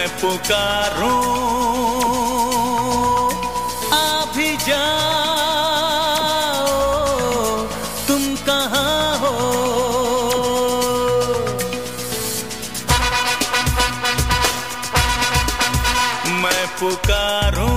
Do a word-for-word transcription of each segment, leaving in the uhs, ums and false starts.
पुकारूं आ भी जाओ, तुम कहाँ हो? मैं पुकारूं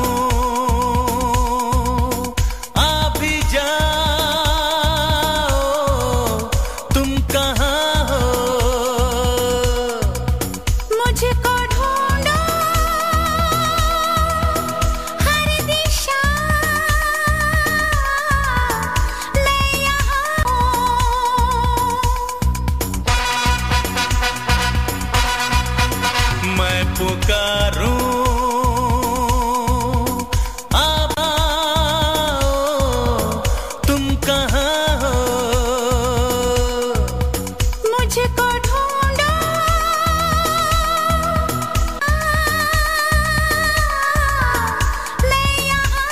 पुकारूं आप आओ, तुम कहाँ हो? मुझको ढूंढो मैं यहाँ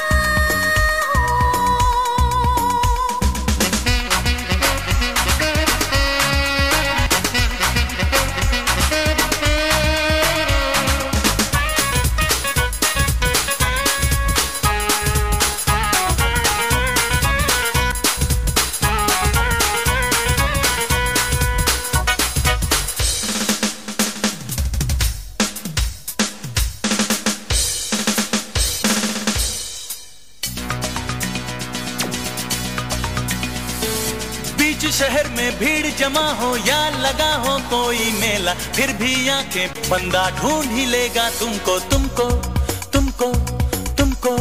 बीच शहर में भीड़ जमा हो या लगा हो कोई मेला, फिर भी आंखें बंदा ढूंढ ही लेगा तुमको, तुमको, तुमको, तुमको।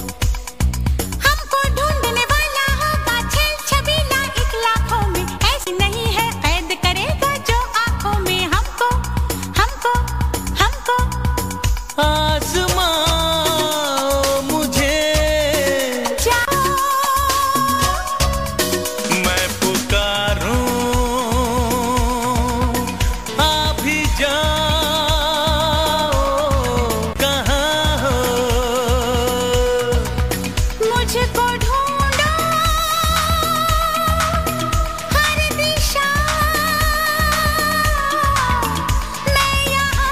हमको ढूंढने वाला होगा छल छबीला एक लाखों में, ऐसी नहीं है कैद करेगा जो आंखों में हमको, हमको, हमको। आसमां मुझे जाओ, मैं पुकारूं आ भी जाओ, कहाँ हो? मुझको ढूंढो हर दिशा मैं यहाँ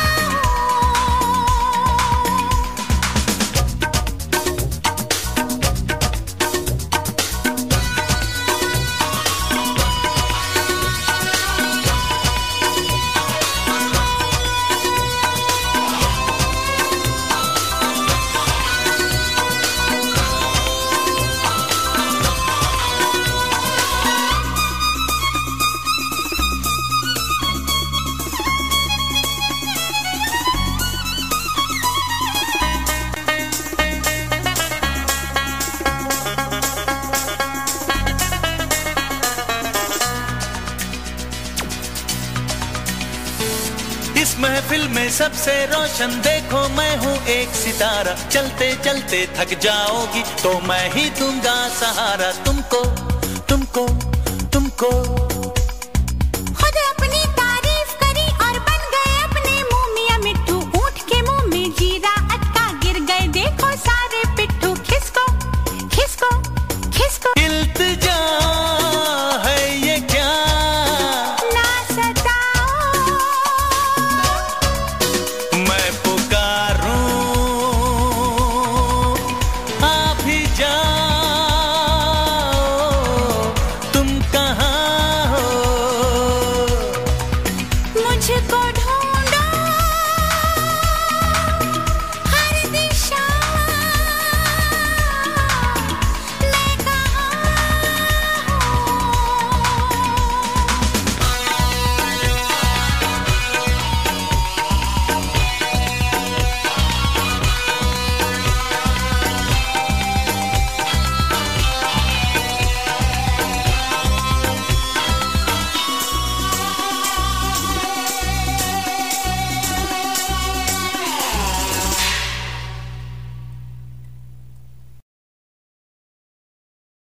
इस महफिल में सबसे रोशन देखो मैं हूँ एक सितारा, चलते चलते थक जाओगी तो मैं ही दूंगा सहारा तुमको, तुमको, तुमको।